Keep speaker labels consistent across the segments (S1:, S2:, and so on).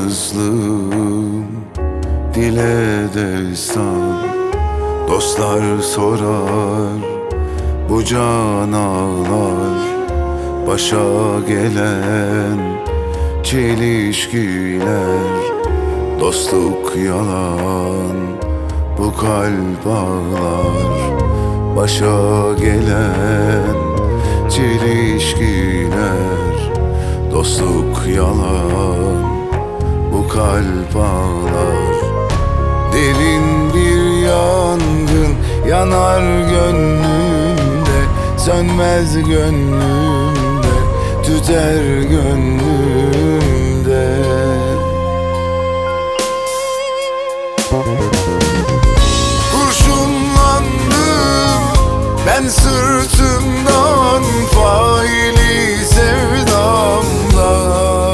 S1: Yalnızlığım dile destan, dostlar sorar, bu can ağlar. Başa gelen çelişkiler, dostluk yalan, bu kalp ağlar. Başa gelen çelişkiler, dostluk yalan, bu kalp ağlar. Derin bir yangın yanar gönlümde, sönmez gönlümde, tüter gönlümde. Kurşunlandım ben sırtımdan, faili sevdamdan.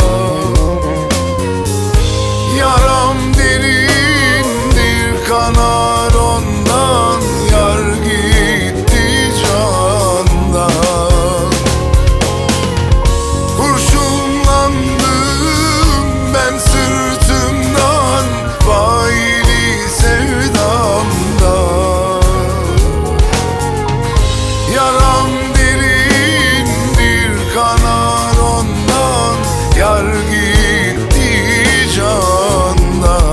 S1: Yaram derindir, kanar ondan, yar gitti candan. Kurşunlandım ben sırtımdan, faili sevdamdan. Yaram derindir, kanar ondan, yar gitti candan.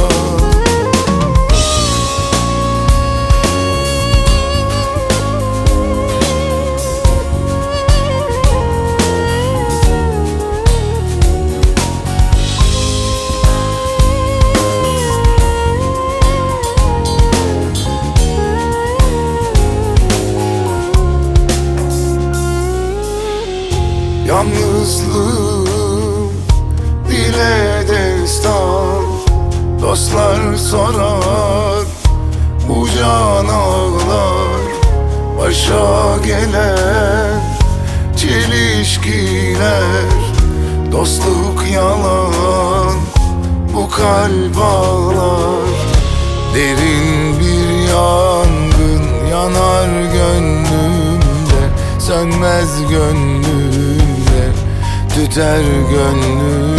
S1: Yalnızlığım dile destan, dostlar sorar, bu can ağlar. Başa gelen çelişkiler, dostluk yalan, bu kalp ağlar. Derin bir yangın yanar gönlümde, sönmez gönlümde, tüter gönlümde.